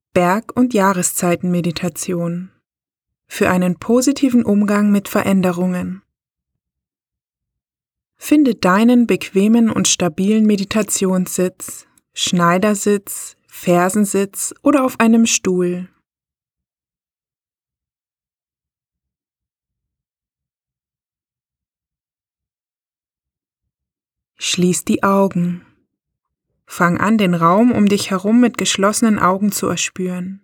Berg- und Jahreszeitenmeditation für einen positiven Umgang mit Veränderungen. Finde deinen bequemen und stabilen Meditationssitz, Schneidersitz, Fersensitz oder auf einem Stuhl. Schließ die Augen. Fang an, den Raum um dich herum mit geschlossenen Augen zu erspüren.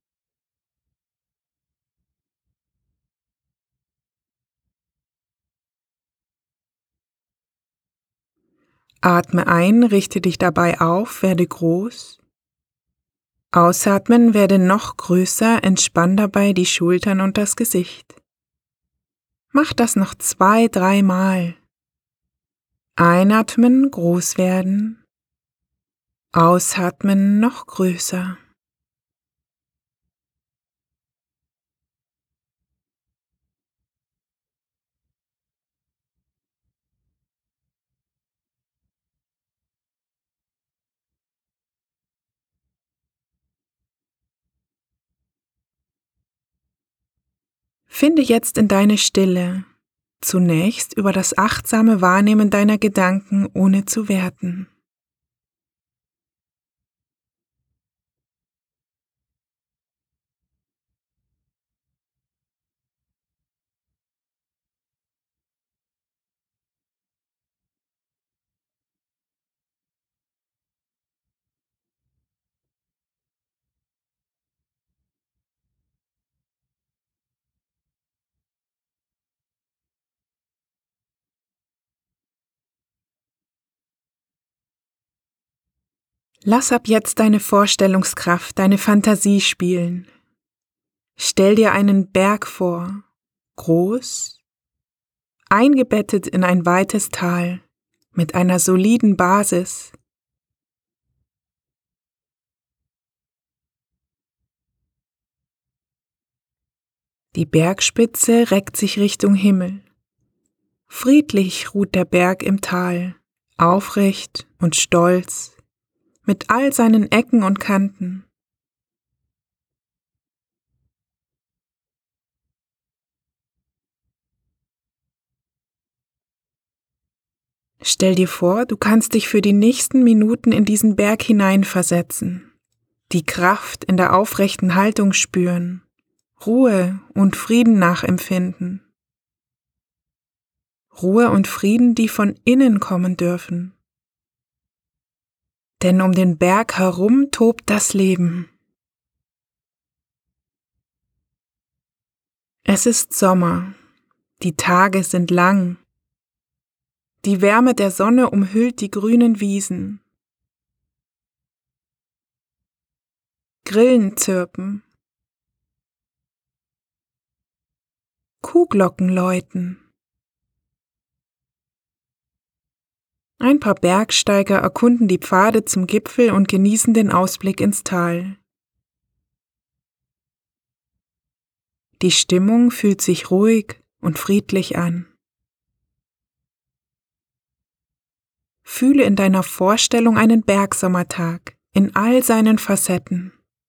Atme ein, richte dich dabei auf, werde groß. Ausatmen, werde noch größer, entspann dabei die Schultern und das Gesicht. Mach das noch 2-3 Mal. Einatmen, groß werden. Ausatmen, noch größer. Finde jetzt in deine Stille, zunächst über das achtsame Wahrnehmen deiner Gedanken ohne zu werten. Lass ab jetzt deine Vorstellungskraft, deine Fantasie spielen. Stell dir einen Berg vor, groß, eingebettet in ein weites Tal, mit einer soliden Basis. Die Bergspitze reckt sich Richtung Himmel. Friedlich ruht der Berg im Tal, aufrecht und stolz, mit all seinen Ecken und Kanten. Stell dir vor, du kannst dich für die nächsten Minuten in diesen Berg hineinversetzen, die Kraft in der aufrechten Haltung spüren, Ruhe und Frieden nachempfinden. Ruhe und Frieden, die von innen kommen dürfen. Denn um den Berg herum tobt das Leben. Es ist Sommer, die Tage sind lang, die Wärme der Sonne umhüllt die grünen Wiesen. Grillen zirpen, Kuhglocken läuten. Ein paar Bergsteiger erkunden die Pfade zum Gipfel und genießen den Ausblick ins Tal. Die Stimmung fühlt sich ruhig und friedlich an. Fühle in deiner Vorstellung einen Bergsommertag in all seinen Facetten.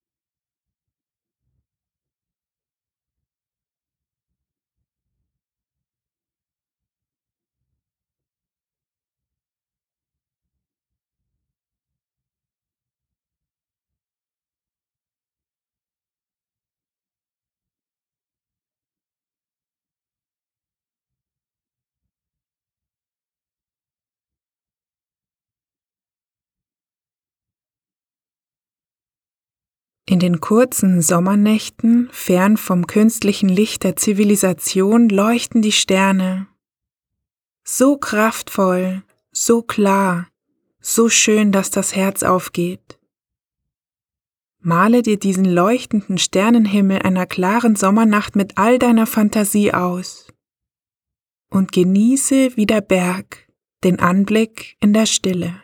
In den kurzen Sommernächten, fern vom künstlichen Licht der Zivilisation, leuchten die Sterne. So kraftvoll, so klar, so schön, dass das Herz aufgeht. Male dir diesen leuchtenden Sternenhimmel einer klaren Sommernacht mit all deiner Fantasie aus und genieße wie der Berg den Anblick in der Stille.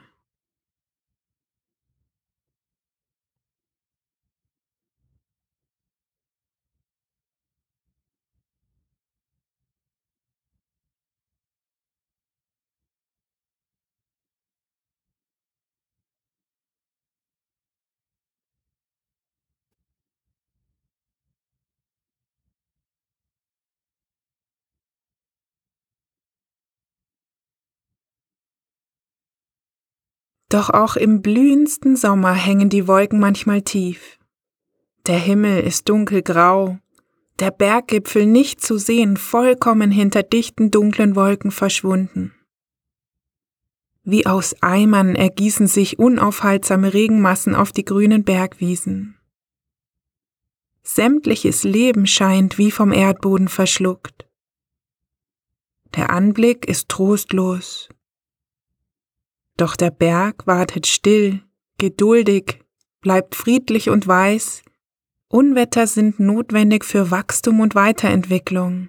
Doch auch im blühendsten Sommer hängen die Wolken manchmal tief. Der Himmel ist dunkelgrau, der Berggipfel nicht zu sehen, vollkommen hinter dichten, dunklen Wolken verschwunden. Wie aus Eimern ergießen sich unaufhaltsame Regenmassen auf die grünen Bergwiesen. Sämtliches Leben scheint wie vom Erdboden verschluckt. Der Anblick ist trostlos. Doch der Berg wartet still, geduldig, bleibt friedlich und weiß. Unwetter sind notwendig für Wachstum und Weiterentwicklung.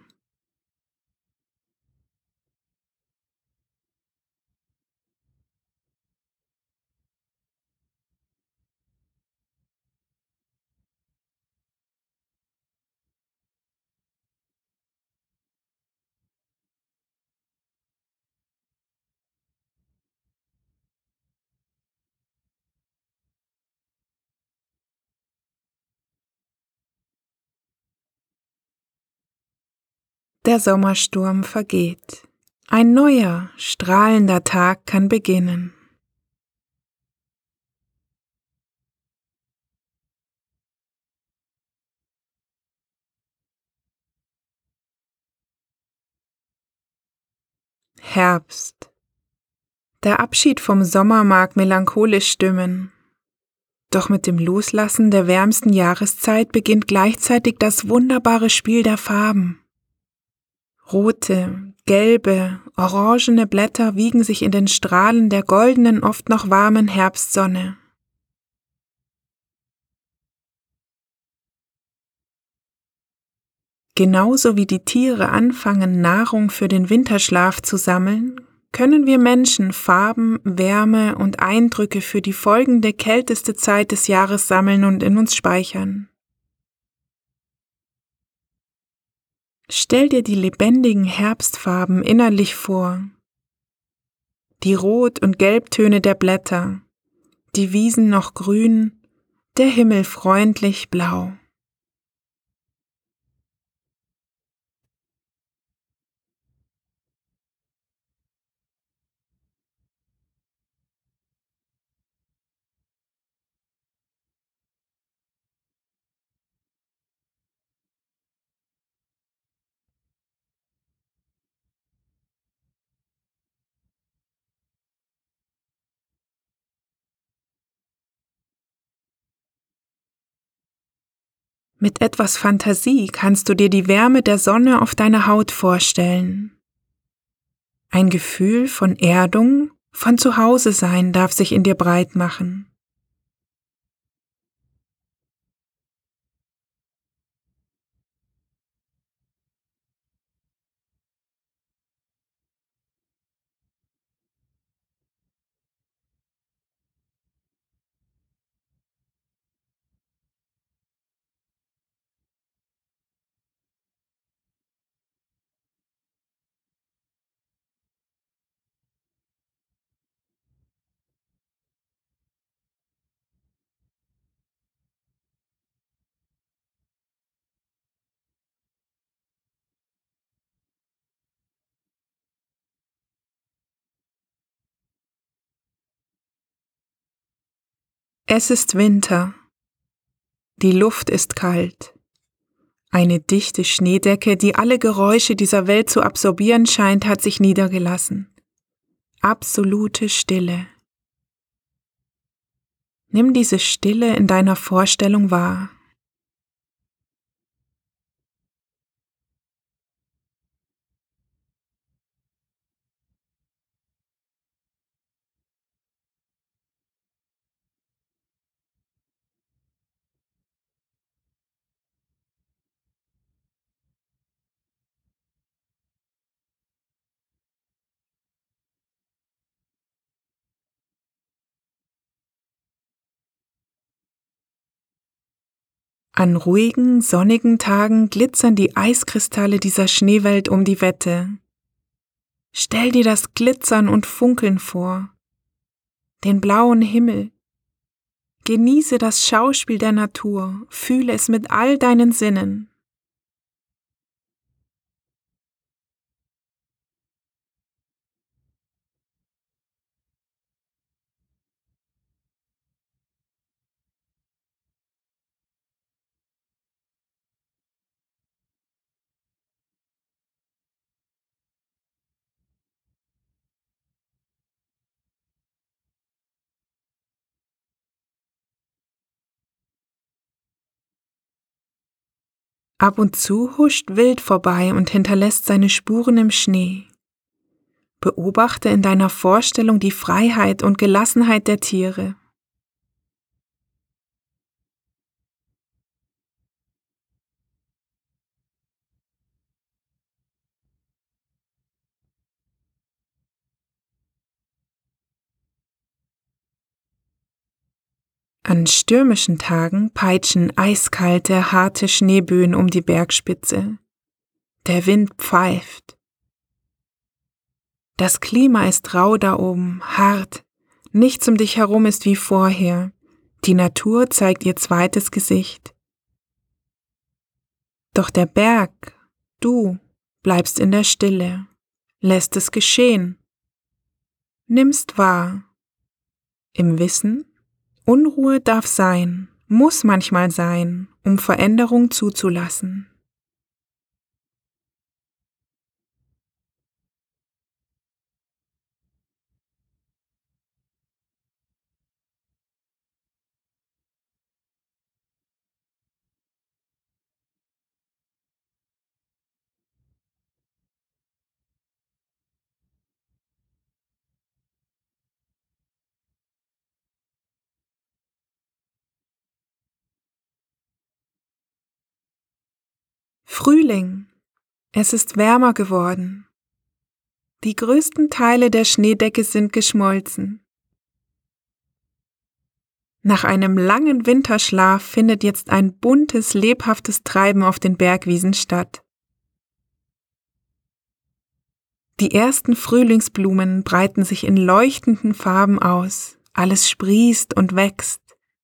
Der Sommersturm vergeht. Ein neuer, strahlender Tag kann beginnen. Herbst. Der Abschied vom Sommer mag melancholisch stimmen. Doch mit dem Loslassen der wärmsten Jahreszeit beginnt gleichzeitig das wunderbare Spiel der Farben. Rote, gelbe, orangene Blätter wiegen sich in den Strahlen der goldenen, oft noch warmen Herbstsonne. Genauso wie die Tiere anfangen, Nahrung für den Winterschlaf zu sammeln, können wir Menschen Farben, Wärme und Eindrücke für die folgende kälteste Zeit des Jahres sammeln und in uns speichern. Stell dir die lebendigen Herbstfarben innerlich vor. Die Rot- und Gelbtöne der Blätter, die Wiesen noch grün, der Himmel freundlich blau. Mit etwas Fantasie kannst du dir die Wärme der Sonne auf deiner Haut vorstellen. Ein Gefühl von Erdung, von Zuhause-Sein darf sich in dir breit machen. Es ist Winter. Die Luft ist kalt. Eine dichte Schneedecke, die alle Geräusche dieser Welt zu absorbieren scheint, hat sich niedergelassen. Absolute Stille. Nimm diese Stille in deiner Vorstellung wahr. An ruhigen, sonnigen Tagen glitzern die Eiskristalle dieser Schneewelt um die Wette. Stell dir das Glitzern und Funkeln vor, den blauen Himmel. Genieße das Schauspiel der Natur, fühle es mit all deinen Sinnen. Ab und zu huscht wild vorbei und hinterlässt seine Spuren im Schnee. Beobachte in deiner Vorstellung die Freiheit und Gelassenheit der Tiere. An stürmischen Tagen peitschen eiskalte, harte Schneeböen um die Bergspitze. Der Wind pfeift. Das Klima ist rau da oben, hart. Nichts um dich herum ist wie vorher. Die Natur zeigt ihr zweites Gesicht. Doch der Berg, du, bleibst in der Stille, lässt es geschehen. Nimmst wahr. Im Wissen, Unruhe darf sein, muss manchmal sein, um Veränderung zuzulassen. Frühling. Es ist wärmer geworden. Die größten Teile der Schneedecke sind geschmolzen. Nach einem langen Winterschlaf findet jetzt ein buntes, lebhaftes Treiben auf den Bergwiesen statt. Die ersten Frühlingsblumen breiten sich in leuchtenden Farben aus. Alles sprießt und wächst.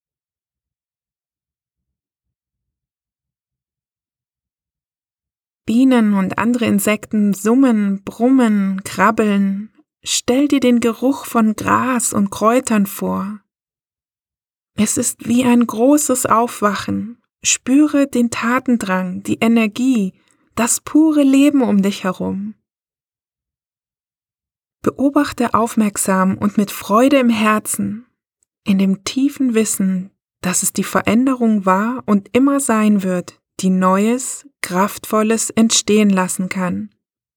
Bienen und andere Insekten summen, brummen, krabbeln. Stell dir den Geruch von Gras und Kräutern vor. Es ist wie ein großes Aufwachen. Spüre den Tatendrang, die Energie, das pure Leben um dich herum. Beobachte aufmerksam und mit Freude im Herzen, in dem tiefen Wissen, dass es die Veränderung war und immer sein wird, die Neues, Kraftvolles entstehen lassen kann.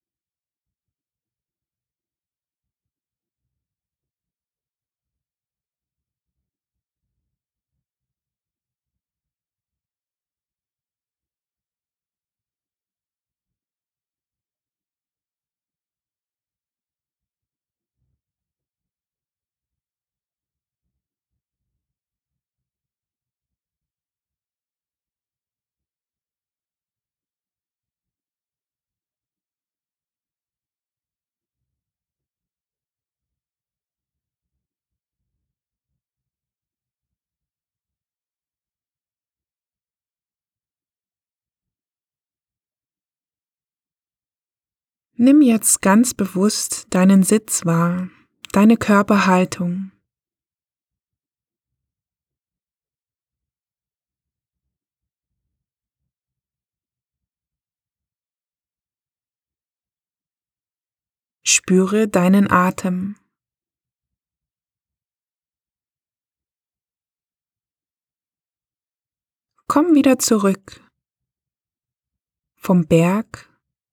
Nimm jetzt ganz bewusst deinen Sitz wahr, deine Körperhaltung. Spüre deinen Atem. Komm wieder zurück. Vom Berg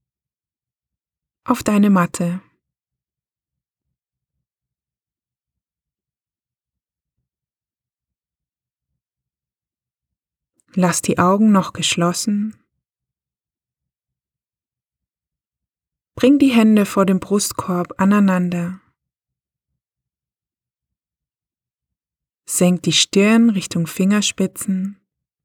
auf deine Matte. Lass die Augen noch geschlossen. Bring die Hände vor dem Brustkorb aneinander. Senk die Stirn Richtung Fingerspitzen.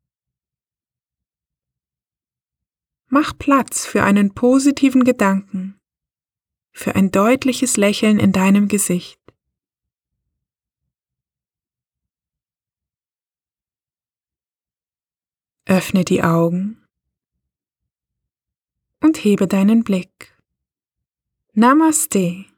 Mach Platz für einen positiven Gedanken, für ein deutliches Lächeln in deinem Gesicht. Öffne die Augen und hebe deinen Blick. Namaste.